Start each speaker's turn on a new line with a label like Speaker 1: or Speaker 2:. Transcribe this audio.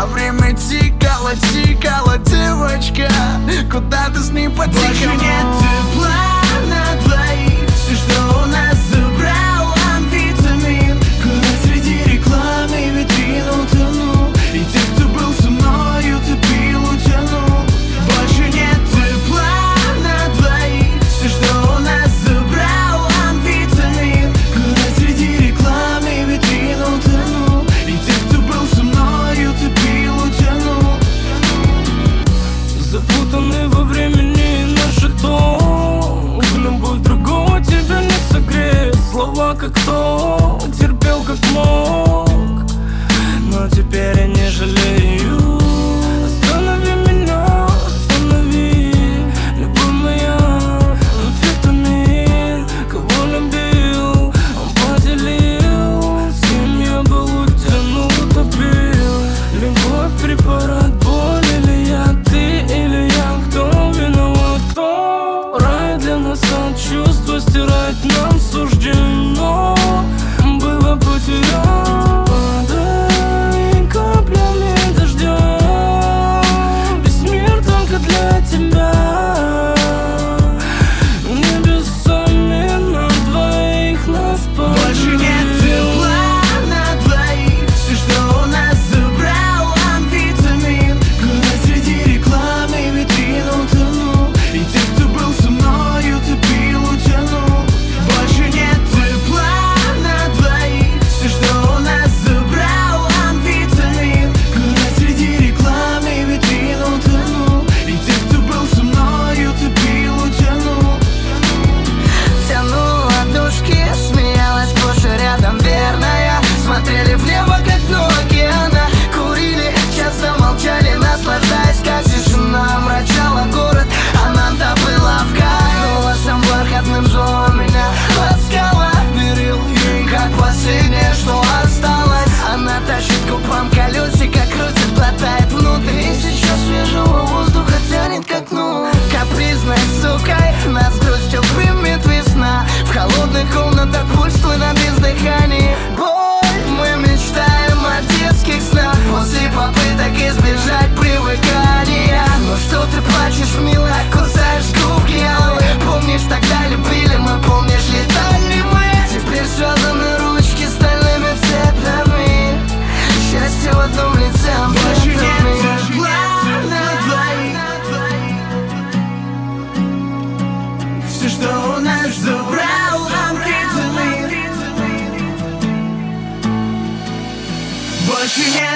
Speaker 1: А время тикало, тикало, девочка, куда ты с ним потекала?
Speaker 2: Больше нет тепла на двоих. Все, что у нас, забрал амфетамин. Куда среди рекламы витрин утонул. И тех, кто был со мною, ты пил, утянул. Больше нет тепла на двоих. Все, что у нас, забрал амфетамин. Куда среди рекламы витрин утонул. И тех, кто был со мною, ты пил, утянул.
Speaker 3: Запутаны во времени наши ток. Любовь другого тебя не согреет. Слова как то, терпел как мог. Но теперь я не жалею. Останови меня, останови. Любовь моя, амфетамин. Кого любил, он поделил. С кем я был, утянул, утопил. Любовь, препарат, боль или я, ты или я. Кто виноват, кто? Рай для нас от чувства стирать нам суждено было потерять. Падай каплями дождя. Весь мир только для тебя. Небесами на двоих нас поделил.
Speaker 2: Больше нет тепла на двоих. Все, что у нас, забрал амфетамин. Куда среди рекламы витрин утонул. И тех, кто был со мною, ты пил, утянул. Больше нет тепла на двоих. Все, что у нас, забрал амфетамин. Куда среди рекламы витрин утонул. И тех, кто был со мною, ты пил, утянул.
Speaker 1: Тянула ладошки, смеялась позже рядом верная. Смотрели в небо, как дно океана. Курили, часто молчали, наслаждаясь, как тишина омрачала город. Она добыла в кайф, голосом бархатным звала меня. Ласкала, верил ей, как последнее, что осталось. Она тащит губам колесико, крутит, глотает внутрь. И сейчас свежего воздуха тянет к окну. Капризной сукой нас с грустью примет весна. В холодных комнатах пульс твой на бездыхании. Боль, мы мечтаем о детских снах. После попыток избежать привыкания. Ну что ты плачешь, милая, кусаешь губки алые. Помнишь, тогда любили мы, помнишь, летали мы. Теперь связаны ручки стальными цепями. Счастье в одном лице,
Speaker 2: Больше нет
Speaker 1: амфетамин.
Speaker 2: тепла на двоих. Все, что у нас, забрал амфетамин. Больше нет